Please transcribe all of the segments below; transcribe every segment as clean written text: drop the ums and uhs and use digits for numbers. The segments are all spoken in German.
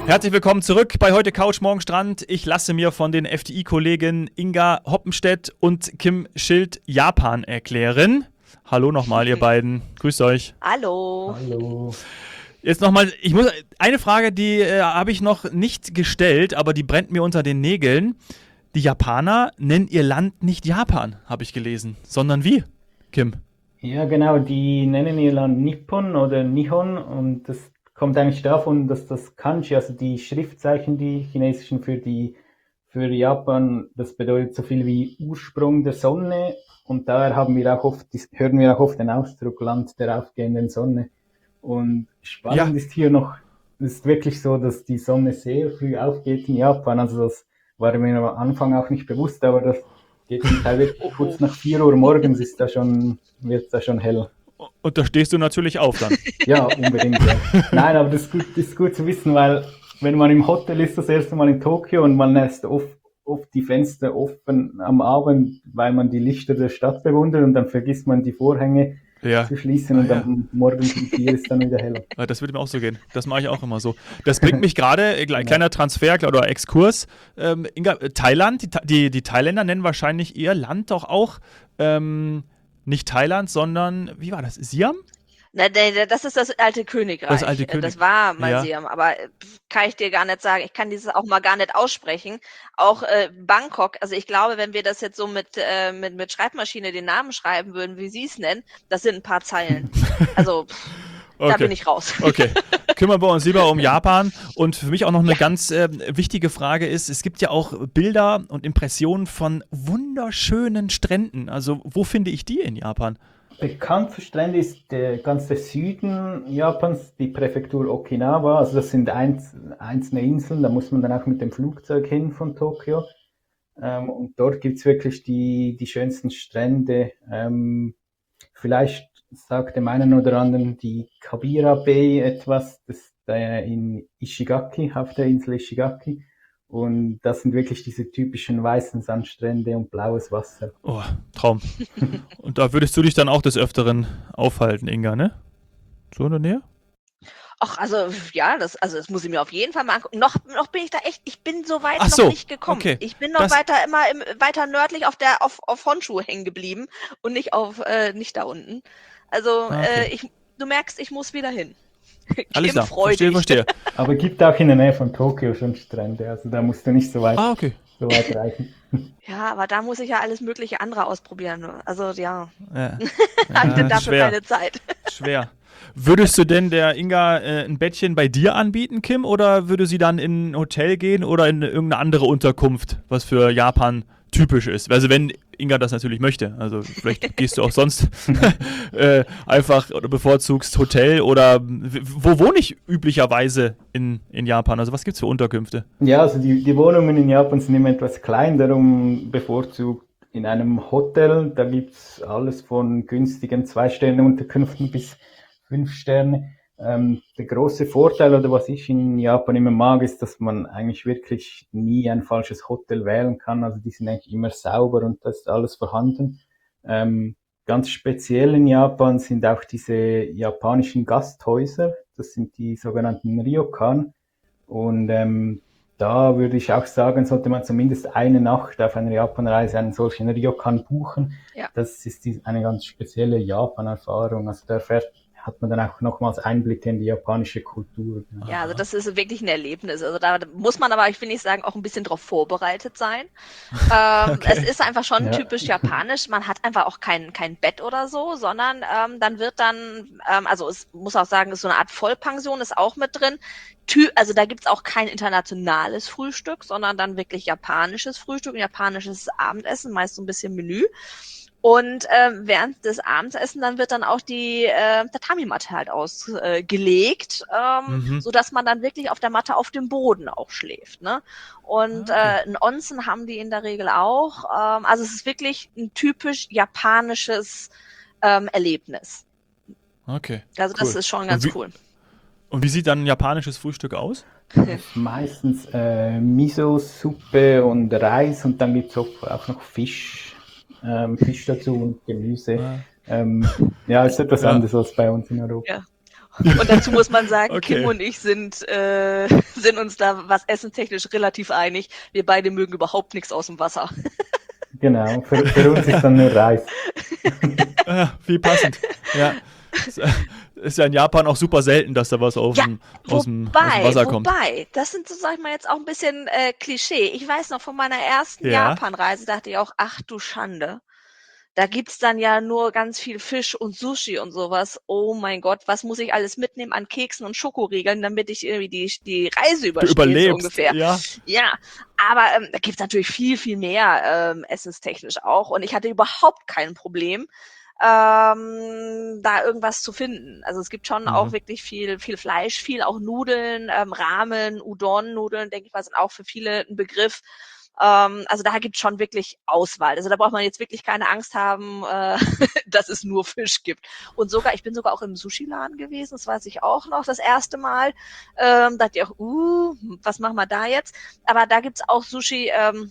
Herzlich willkommen zurück bei Heute Couch, Morgen Strand. Ich lasse mir von den FDI-Kollegen Inga Hoppenstedt und Kim Schild Japan erklären. Hallo nochmal, ihr beiden. Grüßt euch. Hallo. Hallo. Jetzt nochmal, eine Frage, die habe ich noch nicht gestellt, aber die brennt mir unter den Nägeln. Die Japaner nennen ihr Land nicht Japan, habe ich gelesen, sondern wie, Kim? Ja, genau, die nennen ihr Land Nippon oder Nihon und das kommt eigentlich davon, dass das Kanji, also die Schriftzeichen, die chinesischen für Japan, das bedeutet so viel wie Ursprung der Sonne und daher hören wir auch oft den Ausdruck Land der aufgehenden Sonne. Und spannend ist hier noch, es ist wirklich so, dass die Sonne sehr früh aufgeht in Japan, also das war mir am Anfang auch nicht bewusst, aber das geht zum Teil wirklich kurz nach 4 Uhr morgens wird da schon hell. Und da stehst du natürlich auf dann. Ja, unbedingt. Ja. Nein, aber das ist gut zu wissen, weil wenn man im Hotel ist, das erste Mal in Tokio und man lässt oft die Fenster offen am Abend, weil man die Lichter der Stadt bewundert und dann vergisst man die Vorhänge zu schließen und am Morgen um 4 ist dann wieder hell. Das würde mir auch so gehen. Das mache ich auch immer so. Das bringt mich gerade, kleiner Transfer oder Exkurs. Inga, Thailand, die Thailänder nennen wahrscheinlich ihr Land doch auch nicht Thailand, sondern, wie war das, Siam? Das ist das alte Königreich. Das alte Königreich. Das war mal Siam, aber kann ich dir gar nicht sagen. Ich kann dieses auch mal gar nicht aussprechen. Auch Bangkok, also ich glaube, wenn wir das jetzt so mit Schreibmaschine den Namen schreiben würden, wie sie es nennen, das sind ein paar Zeilen. Also da bin ich raus. Okay, kümmern wir uns lieber um Japan. Und für mich auch noch eine ganz wichtige Frage ist, es gibt ja auch Bilder und Impressionen von wunderschönen Stränden. Also wo finde ich die in Japan? Bekannt für Strände ist der ganze Süden Japans, die Präfektur Okinawa. Also das sind einzelne Inseln, da muss man dann auch mit dem Flugzeug hin von Tokio. Und dort gibt's wirklich die schönsten Strände. Vielleicht sagt dem einen oder anderen die Kabira Bay etwas, das ist in Ishigaki, auf der Insel Ishigaki. Und das sind wirklich diese typischen weißen Sandstrände und blaues Wasser. Oh, Traum. Und da würdest du dich dann auch des Öfteren aufhalten, Inga, ne? So in der Nähe? Ach, also ja, das muss ich mir auf jeden Fall mal angucken. Noch bin ich da echt, ich bin so weit noch nicht gekommen. Okay. Ich bin noch weiter nördlich auf Honshu hängen geblieben und nicht da unten. Also du merkst, ich muss wieder hin. Alles klar, verstehe. Aber gibt auch in der Nähe von Tokio schon Strände, also da musst du nicht so weit reichen. Ja, aber da muss ich ja alles mögliche andere ausprobieren. Also habe ich dafür keine Zeit. Schwer. Würdest du denn der Inga ein Bettchen bei dir anbieten, Kim, oder würde sie dann in ein Hotel gehen oder in irgendeine andere Unterkunft, was für Japan typisch ist? Also wenn Inga das natürlich möchte. Also vielleicht gehst du auch sonst einfach oder bevorzugst Hotel oder wo wohne ich üblicherweise in Japan? Also was gibt es für Unterkünfte? Ja, also die Wohnungen in Japan sind immer etwas klein, darum bevorzugt in einem Hotel. Da gibt's alles von günstigen 2-Sterne-Unterkünften bis 5 Sterne. Der große Vorteil oder was ich in Japan immer mag, ist, dass man eigentlich wirklich nie ein falsches Hotel wählen kann. Also die sind eigentlich immer sauber und da ist alles vorhanden. Ganz speziell in Japan sind auch diese japanischen Gasthäuser. Das sind die sogenannten Ryokan. Und da würde ich auch sagen, sollte man zumindest eine Nacht auf einer Japanreise einen solchen Ryokan buchen. Ja. Das ist eine ganz spezielle Japan-Erfahrung. Also da hat man dann auch nochmals Einblicke in die japanische Kultur. Ja, also das ist wirklich ein Erlebnis. Also da muss man aber, ich will nicht sagen, auch ein bisschen drauf vorbereitet sein. Es ist einfach schon typisch japanisch. Man hat einfach auch kein Bett oder so, sondern dann wird also es muss auch sagen, ist so eine Art Vollpension, ist auch mit drin. Also da gibt's auch kein internationales Frühstück, sondern dann wirklich japanisches Frühstück, japanisches Abendessen, meist so ein bisschen Menü. Und während des Abendessens dann wird dann auch die Tatami-Matte halt ausgelegt, sodass man dann wirklich auf der Matte auf dem Boden auch schläft. Ne? Und ein Onsen haben die in der Regel auch. Also es ist wirklich ein typisch japanisches Erlebnis. Okay. Also das ist schon ganz cool. Und wie sieht dann ein japanisches Frühstück aus? Meistens Miso-Suppe und Reis und dann gibt's auch noch Fisch dazu und Gemüse. Ja, ist etwas anderes als bei uns in Europa. Ja. Und dazu muss man sagen, Okay. Kim und ich sind uns da, was essentechnisch relativ einig. Wir beide mögen überhaupt nichts aus dem Wasser. Genau, für uns ist dann nur Reis. Wie passend. Ja. Ist ja in Japan auch super selten, dass da was aus dem Wasser kommt. Wobei, das sind, so sag ich mal, jetzt auch ein bisschen Klischee. Ich weiß noch, von meiner ersten Ja. Japan-Reise dachte ich auch, ach du Schande. Da gibt's dann ja nur ganz viel Fisch und Sushi und sowas. Oh mein Gott, was muss ich alles mitnehmen an Keksen und Schokoriegeln, damit ich irgendwie die Reise Du überstehe, so überlebst. ungefähr. Ja. Ja, aber da gibt's natürlich viel, viel mehr essenstechnisch auch. Und ich hatte überhaupt kein Problem, da irgendwas zu finden. Also es gibt schon auch wirklich viel Fleisch, viel auch Nudeln, Ramen, Udon-Nudeln, denke ich mal, sind auch für viele ein Begriff. Also da gibt's schon wirklich Auswahl. Also da braucht man jetzt wirklich keine Angst haben, dass es nur Fisch gibt. Und ich bin sogar auch im Sushi-Laden gewesen, das weiß ich auch noch, das erste Mal. Dachte ich auch, was machen wir da jetzt? Aber da gibt's auch Sushi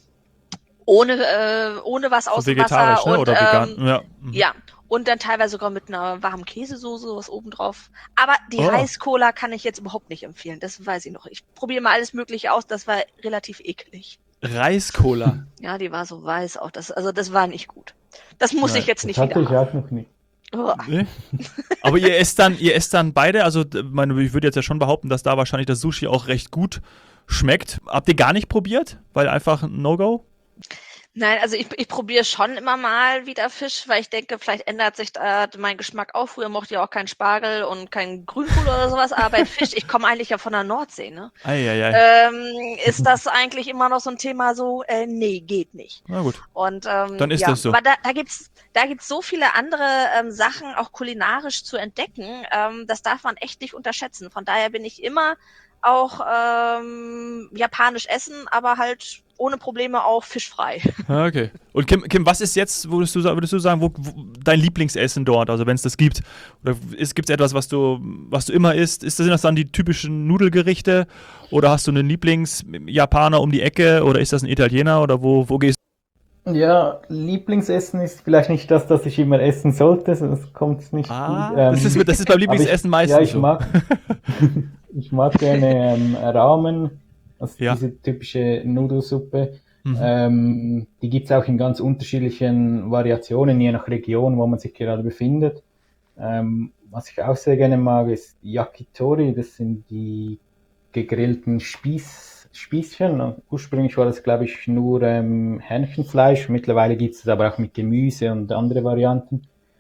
ohne was aus dem Vegetarisch, Wasser. ne? Und, Oder vegan. Ja. ja, und dann teilweise sogar mit einer warmen Käsesoße, was obendrauf. Aber die Oh. Reis-Cola kann ich jetzt überhaupt nicht empfehlen, das weiß ich noch. Ich probiere mal alles Mögliche aus, das war relativ eklig. Reis-Cola. Ja, die war so weiß auch. Das war nicht gut. Das muss ich jetzt Das nicht hatte wieder ich haben. auch noch nicht. Oh. Nee? Aber ihr esst dann beide, also ich würde jetzt ja schon behaupten, dass da wahrscheinlich das Sushi auch recht gut schmeckt. Habt ihr gar nicht probiert? Weil einfach ein No-Go? Nein, also ich probiere schon immer mal wieder Fisch, weil ich denke, vielleicht ändert sich da mein Geschmack auch. Früher mochte ich ja auch keinen Spargel und keinen Grünkohl oder sowas, aber bei Fisch, ich komme eigentlich ja von der Nordsee, ne? Eieiei. Ist das eigentlich immer noch so ein Thema so, nee, geht nicht. Na gut. Und Dann ist ja, das so. aber da gibt's so viele andere Sachen auch kulinarisch zu entdecken. Das darf man echt nicht unterschätzen. Von daher bin ich immer auch japanisch essen, aber halt ohne Probleme auch fischfrei. Okay. Und Kim, was ist jetzt, würdest du sagen, wo dein Lieblingsessen dort, also wenn es das gibt? Oder gibt es etwas, was du immer isst? Sind das dann die typischen Nudelgerichte? Oder hast du einen Lieblingsjapaner um die Ecke? Oder ist das ein Italiener? Oder wo gehst Ja, Lieblingsessen ist vielleicht nicht das, das ich immer essen sollte, das kommt nicht gut. das ist beim Lieblingsessen meistens Ja, ich so. ich mag gerne Ramen, also Ja. diese typische Nudelsuppe. Die gibt's auch in ganz unterschiedlichen Variationen, je nach Region, wo man sich gerade befindet. Was ich auch sehr gerne mag, ist Yakitori, das sind die gegrillten Spießchen. Ursprünglich war das, glaube ich, nur Hähnchenfleisch. Mittlerweile gibt es aber auch mit Gemüse und andere Varianten.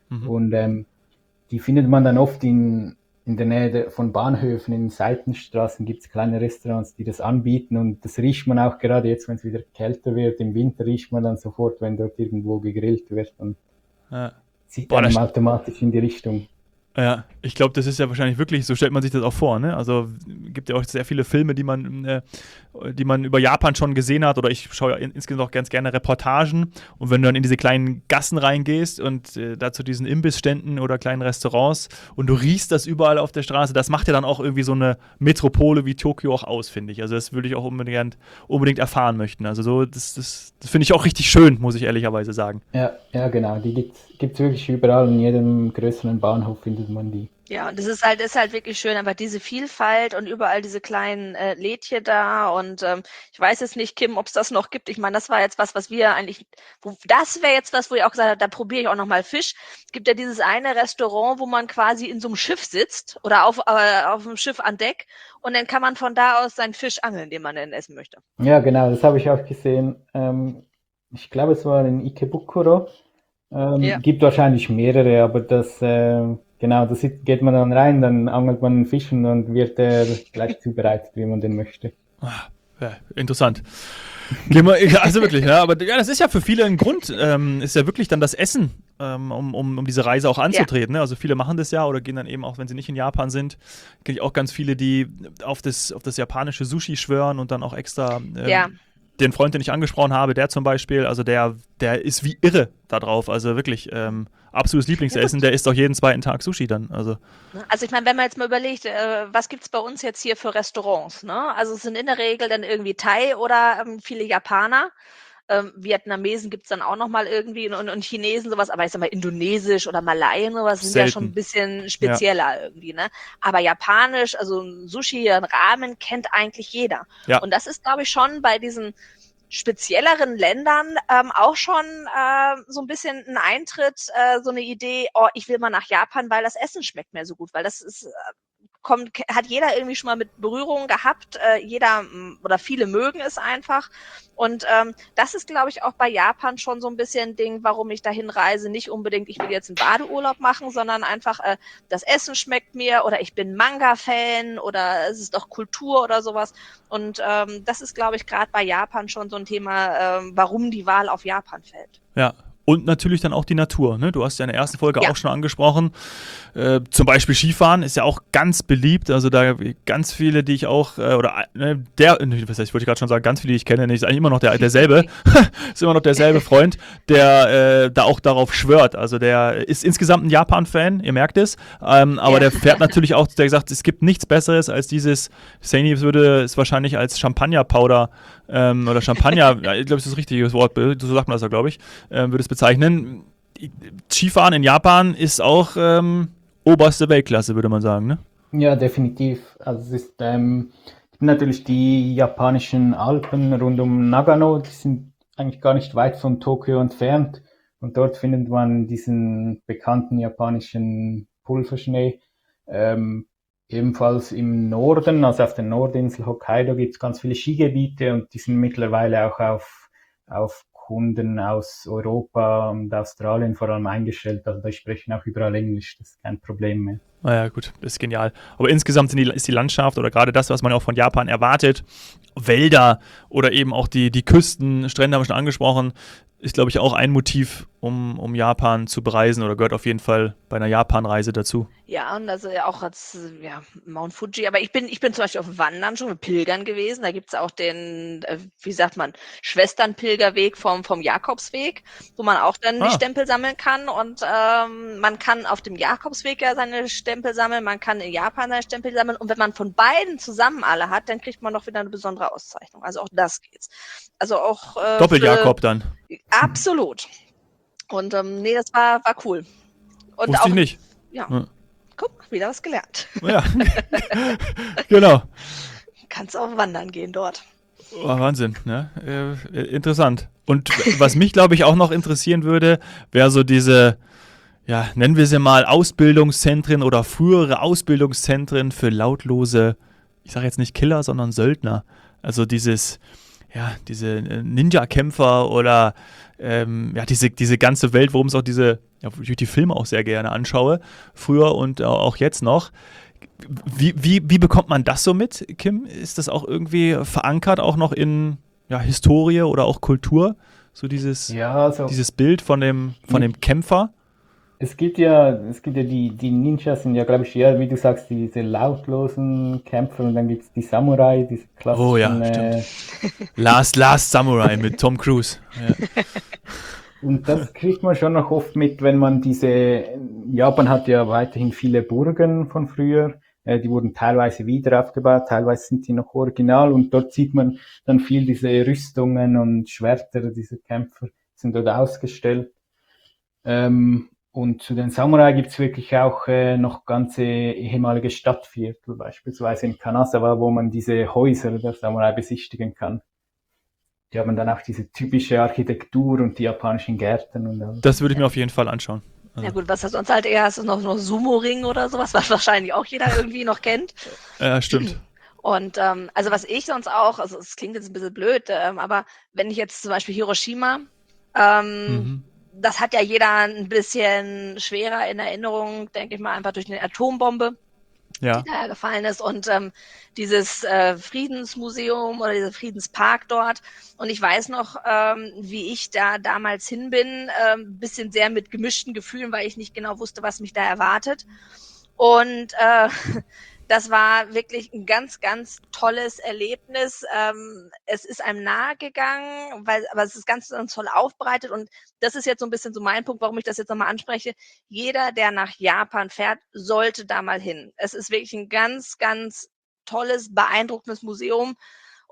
Und die findet man dann oft in der Nähe von Bahnhöfen, in Seitenstraßen gibt es kleine Restaurants, die das anbieten. Und das riecht man auch gerade jetzt, wenn es wieder kälter wird. Im Winter riecht man dann sofort, wenn dort irgendwo gegrillt wird. Und zieht einem automatisch in die Richtung. Ja, ich glaube, das ist ja wahrscheinlich wirklich, so stellt man sich das auch vor, ne? Also gibt ja auch sehr viele Filme, die man über Japan schon gesehen hat, oder ich schaue ja insgesamt auch ganz gerne Reportagen, und wenn du dann in diese kleinen Gassen reingehst und da zu diesen Imbissständen oder kleinen Restaurants und du riechst das überall auf der Straße, das macht ja dann auch irgendwie so eine Metropole wie Tokio auch aus, finde ich. Also das würde ich auch unbedingt erfahren möchten. Also so, das finde ich auch richtig schön, muss ich ehrlicherweise sagen. Ja, genau, die gibt's wirklich überall, in jedem größeren Bahnhof findet man die. Ja, und das ist halt wirklich schön, aber diese Vielfalt und überall diese kleinen Lädchen da, und ich weiß jetzt nicht, Kim, ob es das noch gibt. Ich meine, das war jetzt was wir eigentlich, das wäre jetzt was, wo ich auch gesagt habe, da probiere ich auch nochmal Fisch. Es gibt ja dieses eine Restaurant, wo man quasi in so einem Schiff sitzt oder auf dem Schiff an Deck, und dann kann man von da aus seinen Fisch angeln, den man dann essen möchte. Ja, genau, das habe ich auch gesehen. Ich glaube, es war in Ikebukuro. Ja. Gibt wahrscheinlich mehrere, aber genau, da geht man dann rein, dann angelt man einen Fisch und dann wird der gleich zubereitet, wie man den möchte. Ja, interessant. Also wirklich, ja, aber ja, das ist ja für viele ein Grund, ist ja wirklich dann das Essen, um diese Reise auch anzutreten. Ne? Also viele machen das ja oder gehen dann eben auch, wenn sie nicht in Japan sind, kenne ich auch ganz viele, die auf das japanische Sushi schwören und dann auch extra den Freund, den ich angesprochen habe, der zum Beispiel, also der ist wie irre da drauf, also wirklich absolutes Lieblingsessen, der isst auch jeden zweiten Tag Sushi dann. Also ich meine, wenn man jetzt mal überlegt, was gibt's bei uns jetzt hier für Restaurants, ne? Also es sind in der Regel dann irgendwie Thai oder viele Japaner. Vietnamesen gibt's dann auch nochmal irgendwie und Chinesen sowas, aber ich sag mal Indonesisch oder Malay und sowas sind ja schon ein Selten. bisschen spezieller irgendwie, ne? Aber Japanisch, also ein Sushi, ein Ramen kennt eigentlich jeder. Ja, Und das ist, glaube ich, schon bei diesen spezielleren Ländern auch schon so ein bisschen ein Eintritt, so eine Idee, oh, ich will mal nach Japan, weil das Essen schmeckt mir so gut, weil das ist hat jeder irgendwie schon mal mit Berührung gehabt, jeder oder viele mögen es einfach und das ist, glaube ich, auch bei Japan schon so ein bisschen ein Ding, warum ich dahin reise, nicht unbedingt, ich will jetzt einen Badeurlaub machen, sondern einfach, das Essen schmeckt mir oder ich bin Manga-Fan oder es ist doch Kultur oder sowas und das ist, glaube ich, gerade bei Japan schon so ein Thema, warum die Wahl auf Japan fällt. ja. Und natürlich dann auch die Natur. Ne? Du hast ja in der ersten Folge Ja. auch schon angesprochen. Zum Beispiel Skifahren ist ja auch ganz beliebt. Also da ganz viele, die ich auch, was heißt, ich wollte gerade schon sagen, ganz viele, die ich kenne, ist eigentlich immer noch derselbe. Ist immer noch derselbe Freund, der da auch darauf schwört. Also der ist insgesamt ein Japan-Fan, ihr merkt es. Aber der fährt natürlich auch, der sagt, es gibt nichts Besseres als dieses, Saini würde es wahrscheinlich als Champagner-Powder oder Champagner, ich glaube, das ist das richtige Wort, so sagt man das ja, glaube ich, würde es bezeichnen. Skifahren in Japan ist auch oberste Weltklasse, würde man sagen, ne? Ja, definitiv. Also es ist natürlich die japanischen Alpen rund um Nagano, die sind eigentlich gar nicht weit von Tokio entfernt. Und dort findet man diesen bekannten japanischen Pulverschnee. Ebenfalls im Norden, also auf der Nordinsel Hokkaido, gibt es ganz viele Skigebiete und die sind mittlerweile auch auf Kunden aus Europa und Australien vor allem eingestellt. Also da sprechen auch überall Englisch, das ist kein Problem mehr. Naja, gut, das ist genial. Aber insgesamt ist die Landschaft oder gerade das, was man auch von Japan erwartet, Wälder oder eben auch die Küsten, Strände haben wir schon angesprochen, ist, glaube ich, auch ein Motiv, um Japan zu bereisen oder gehört auf jeden Fall bei einer Japan-Reise dazu. Ja, und also ja auch als Mount Fuji, aber ich bin zum Beispiel auf Wandern schon mit Pilgern gewesen. Da gibt's auch den, wie sagt man, Schwesternpilgerweg vom Jakobsweg, wo man auch dann die Stempel sammeln kann. Und man kann auf dem Jakobsweg ja seine Stempel sammeln, man kann in Japan seine Stempel sammeln. Und wenn man von beiden zusammen alle hat, dann kriegt man noch wieder eine besondere Auszeichnung. Also auch das geht's. Also auch Doppel-Jakob dann. Absolut. Und nee, das war cool. Und Wusste auch, ich nicht. Ja. Guck, wieder was gelernt. Ja, genau. Kannst auch wandern gehen dort. Oh, Wahnsinn, ne? Interessant. Und was mich, glaube ich, auch noch interessieren würde, wäre so diese, ja, nennen wir sie mal Ausbildungszentren oder frühere Ausbildungszentren für lautlose, ich sage jetzt nicht Killer, sondern Söldner. Also diese Ninja-Kämpfer oder diese ganze Welt, worum es auch wo ich die Filme auch sehr gerne anschaue, früher und auch jetzt noch. Wie bekommt man das so mit, Kim? Ist das auch irgendwie verankert, auch noch in Historie oder auch Kultur? So dieses Bild von dem Kämpfer? Es gibt ja die Ninjas sind ja, glaube ich, eher, wie du sagst, diese lautlosen Kämpfer und dann gibt es die Samurai, diese klassischen. Oh ja, stimmt. Last Samurai mit Tom Cruise. Ja. Und das kriegt man schon noch oft mit, wenn man Japan hat ja weiterhin viele Burgen von früher, die wurden teilweise wieder aufgebaut, teilweise sind die noch original und dort sieht man dann viel diese Rüstungen und Schwerter, diese Kämpfer sind dort ausgestellt. Und zu den Samurai gibt's wirklich auch noch ganze ehemalige Stadtviertel, beispielsweise in Kanazawa, wo man diese Häuser der Samurai besichtigen kann. Die haben dann auch diese typische Architektur und die japanischen Gärten und alles. Das würde ich mir auf jeden Fall anschauen. Ja gut, was er sonst halt eher hast, ist noch Sumo-Ring oder sowas, was wahrscheinlich auch jeder irgendwie noch kennt. Ja, stimmt. Und also was ich sonst auch, also es klingt jetzt ein bisschen blöd, aber wenn ich jetzt zum Beispiel Hiroshima, das hat ja jeder ein bisschen schwerer in Erinnerung, denke ich mal, einfach durch eine Atombombe, die da gefallen ist. Und dieses Friedensmuseum oder dieser Friedenspark dort. Und ich weiß noch, wie ich da damals hin bin, ein bisschen sehr mit gemischten Gefühlen, weil ich nicht genau wusste, was mich da erwartet. Und das war wirklich ein ganz, ganz tolles Erlebnis. Es ist einem nahegegangen, aber es ist ganz, ganz toll aufbereitet. Und das ist jetzt so ein bisschen so mein Punkt, warum ich das jetzt nochmal anspreche. Jeder, der nach Japan fährt, sollte da mal hin. Es ist wirklich ein ganz, ganz tolles, beeindruckendes Museum.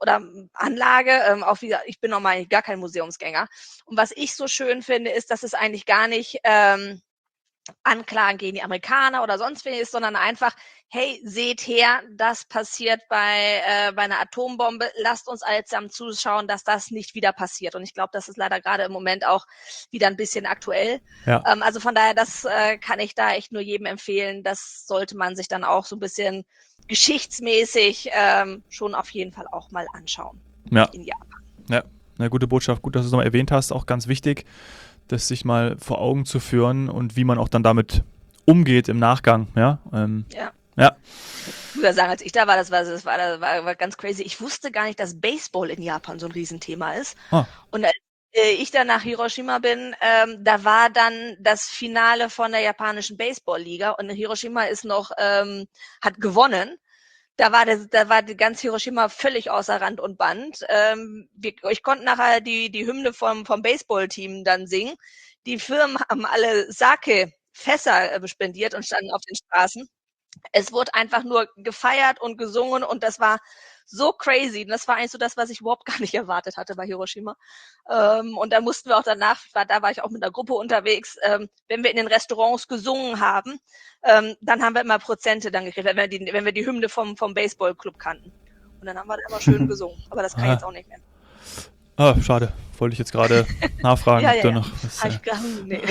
oder Anlage. Auch wieder, ich bin normal gar kein Museumsgänger. Und was ich so schön finde, ist, dass es eigentlich gar nicht Anklagen gegen die Amerikaner oder sonst wen ist, sondern einfach, hey, seht her, das passiert bei einer Atombombe. Lasst uns alle zusammen zuschauen, dass das nicht wieder passiert. Und ich glaube, das ist leider gerade im Moment auch wieder ein bisschen aktuell. Ja. Also von daher, das kann ich da echt nur jedem empfehlen. Das sollte man sich dann auch so ein bisschen geschichtsmäßig schon auf jeden Fall auch mal anschauen. Ja. In Japan. Ja, eine gute Botschaft. Gut, dass du es nochmal erwähnt hast. Auch ganz wichtig, das sich mal vor Augen zu führen und wie man auch dann damit umgeht im Nachgang. Ja. Ja. Ich würde sagen, als ich da war, das war ganz crazy. Ich wusste gar nicht, dass Baseball in Japan so ein Riesenthema ist. Ah. Und als ich dann nach Hiroshima bin, da war dann das Finale von der japanischen Baseballliga und Hiroshima ist noch, hat gewonnen. Da war die ganz Hiroshima völlig außer Rand und Band. Ich konnte nachher die Hymne vom Baseballteam dann singen. Die Firmen haben alle Sake-Fässer spendiert und standen auf den Straßen. Es wurde einfach nur gefeiert und gesungen und das war so crazy. Und das war eigentlich so das, was ich überhaupt gar nicht erwartet hatte bei Hiroshima. Und da mussten wir auch danach, da war ich auch mit einer Gruppe unterwegs, wenn wir in den Restaurants gesungen haben, dann haben wir immer Prozente dann gekriegt, wenn wir die Hymne vom Baseballclub kannten. Und dann haben wir da immer schön gesungen. Aber das kann ich jetzt auch nicht mehr. Ah, schade. Wollte ich jetzt gerade nachfragen. Ja. Noch was, Nee.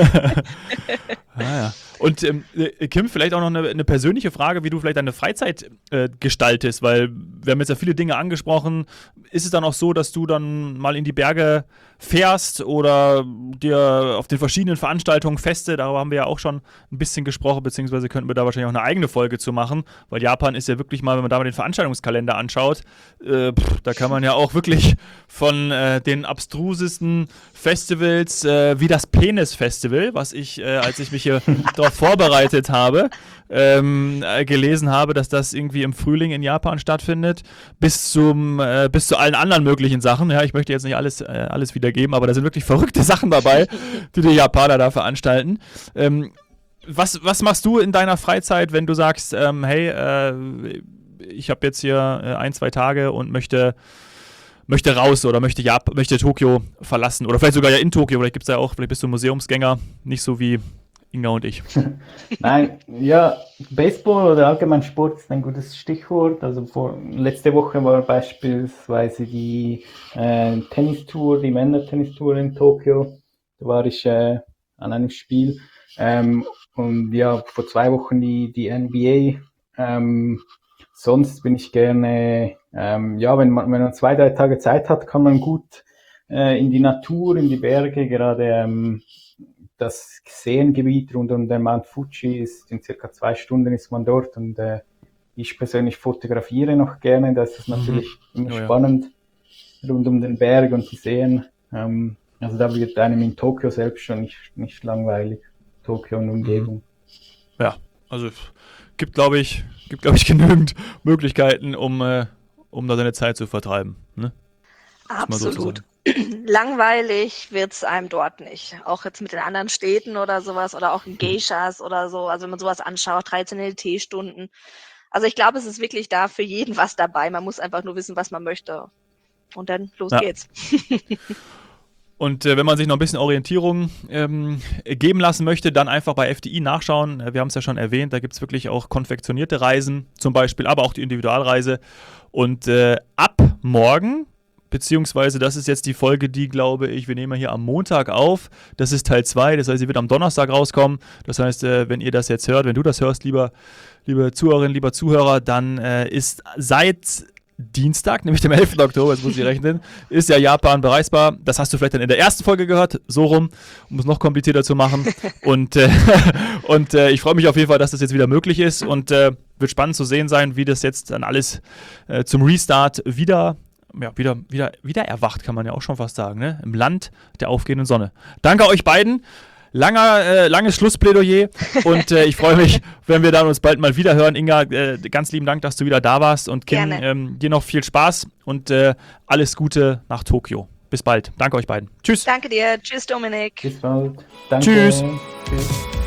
ja. Und Kim, vielleicht auch noch eine persönliche Frage, wie du vielleicht deine Freizeit gestaltest, weil wir haben jetzt ja viele Dinge angesprochen. Ist es dann auch so, dass du dann mal in die Berge fährst oder dir auf den verschiedenen Veranstaltungen Feste, darüber haben wir ja auch schon ein bisschen gesprochen, beziehungsweise könnten wir da wahrscheinlich auch eine eigene Folge zu machen, weil Japan ist ja wirklich mal, wenn man da mal den Veranstaltungskalender anschaut, da kann man ja auch wirklich von den abstrusesten Festivals, wie das Penis-Festival, was ich, als ich mich hier darauf vorbereitet habe, gelesen habe, dass das irgendwie im Frühling in Japan stattfindet, bis zu allen anderen möglichen Sachen. Ja, ich möchte jetzt nicht alles wiedergeben, aber da sind wirklich verrückte Sachen dabei, die Japaner da veranstalten. Was machst du in deiner Freizeit, wenn du sagst, hey, ich habe jetzt hier 1-2 Tage und möchte raus oder möchte Tokio verlassen oder vielleicht sogar ja in Tokio, vielleicht bist du Museumsgänger, nicht so wie Inga und ich. Nein, ja, Baseball oder allgemein Sport ist ein gutes Stichwort. Also letzte Woche war beispielsweise die Tennistour, die Männer-Tennistour in Tokio. Da war ich an einem Spiel. Und ja, vor 2 Wochen die NBA. Sonst bin ich gerne, wenn man 2-3 Tage Zeit hat, kann man gut in die Natur, in die Berge, gerade das Seengebiet rund um den Mount Fuji ist in circa 2 Stunden ist man dort und ich persönlich fotografiere noch gerne, das ist natürlich immer spannend rund um den Berg und die Seen. Also da wird einem in Tokio selbst schon nicht langweilig, Tokio und Umgebung. Ja, also gibt glaube ich genügend Möglichkeiten, um da seine Zeit zu vertreiben. Ne? Absolut. Langweilig wird's einem dort nicht. Auch jetzt mit den anderen Städten oder sowas oder auch in Geishas oder so. Also wenn man sowas anschaut, traditionelle Teestunden. Also ich glaube, es ist wirklich da für jeden was dabei. Man muss einfach nur wissen, was man möchte. Und dann los geht's. Und wenn man sich noch ein bisschen Orientierung geben lassen möchte, dann einfach bei FDI nachschauen. Wir haben es ja schon erwähnt, da gibt es wirklich auch konfektionierte Reisen zum Beispiel, aber auch die Individualreise. Und ab morgen, beziehungsweise das ist jetzt die Folge, die, glaube ich, wir nehmen hier am Montag auf. Das ist Teil 2, das heißt, sie wird am Donnerstag rauskommen. Das heißt, wenn ihr das jetzt hört, wenn du das hörst, liebe Zuhörerinnen, lieber Zuhörer, dann ist seit Dienstag, nämlich dem 11. Oktober, jetzt muss ich rechnen, ist ja Japan bereisbar. Das hast du vielleicht dann in der ersten Folge gehört, so rum, um es noch komplizierter zu machen. Und ich freue mich auf jeden Fall, dass das jetzt wieder möglich ist und wird spannend zu sehen sein, wie das jetzt dann alles zum Restart wieder erwacht, kann man ja auch schon fast sagen, ne? Im Land der aufgehenden Sonne. Danke euch beiden. Langes Schlussplädoyer und ich freue mich, wenn wir dann uns bald mal wieder hören. Inga, ganz lieben Dank, dass du wieder da warst und Kim, dir noch viel Spaß und alles Gute nach Tokio. Bis bald. Danke euch beiden. Tschüss. Danke dir. Tschüss, Dominik. Bis bald. Danke. Tschüss. Tschüss.